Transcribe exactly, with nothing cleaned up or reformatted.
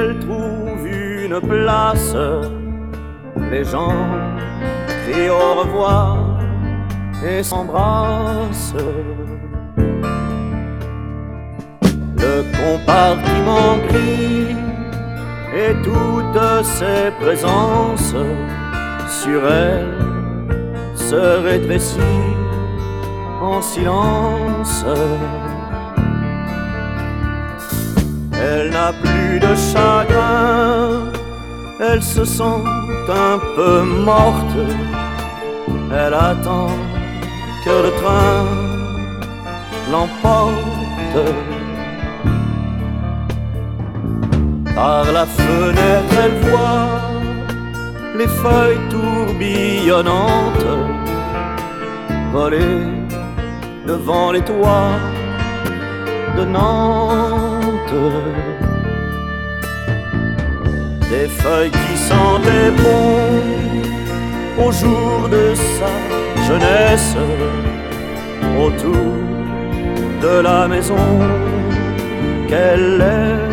elle trouve une place, les gens crient au revoir et s'embrassent. Le compartiment gris et toutes ses présences sur elle se rétrécit en silence. Elle n'a plus de chagrin, elle se sent un peu morte. Elle attend que le train l'emporte. Par la fenêtre, elle voit les feuilles tourbillonnantes voler devant les toits de Nantes. Des feuilles qui sentaient bon au jour de sa jeunesse, autour de la maison qu'elle laisse.